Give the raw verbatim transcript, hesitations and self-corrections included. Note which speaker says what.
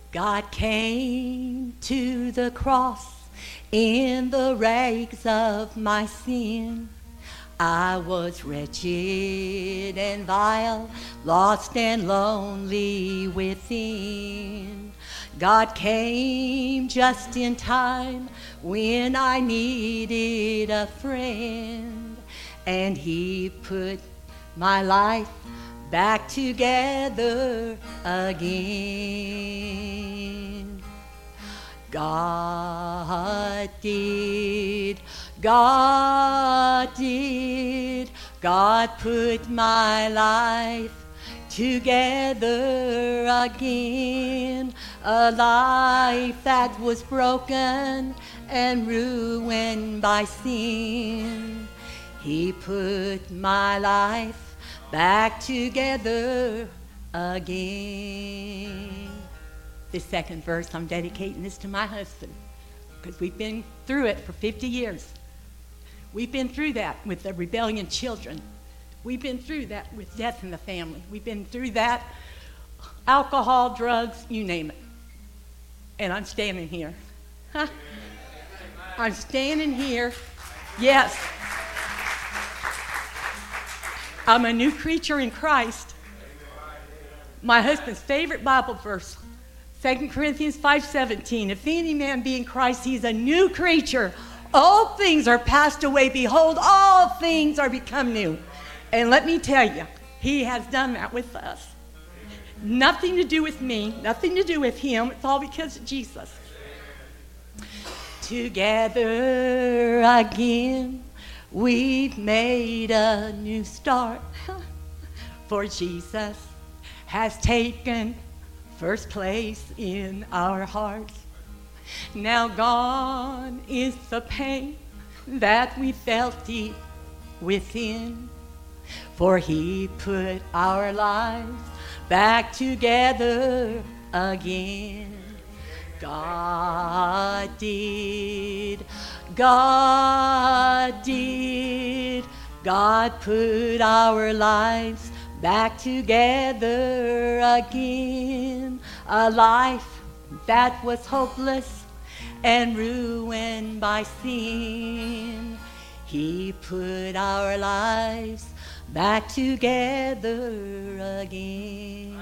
Speaker 1: God came to the cross in the rags of my sin. I was wretched and vile, lost and lonely within. God came just in time when I needed a friend, and he put my life back together again. God did, God did, God put my life together again. A life that was broken and ruined by sin. He put my life back together again. The second verse, I'm dedicating this to my husband, because we've been through it for fifty years. We've been through that with the rebellion children. We've been through that with death in the family. We've been through that, alcohol, drugs, you name it. And I'm standing here. Huh? I'm standing here. Yes. I'm a new creature in Christ. My husband's favorite Bible verse, Second Corinthians five seventeen. If any man be in Christ, he's a new creature. All things are passed away. Behold, all things are become new. And let me tell you, he has done that with us. Nothing to do with me, nothing to do with him. It's all because of Jesus. Together again, we've made a new start. For Jesus has taken first place in our hearts. Now gone is the pain that we felt deep within. For he put our lives back together again. God did, God did, God put our lives back together again. A life that was hopeless and ruined by sin. He put our lives back together again.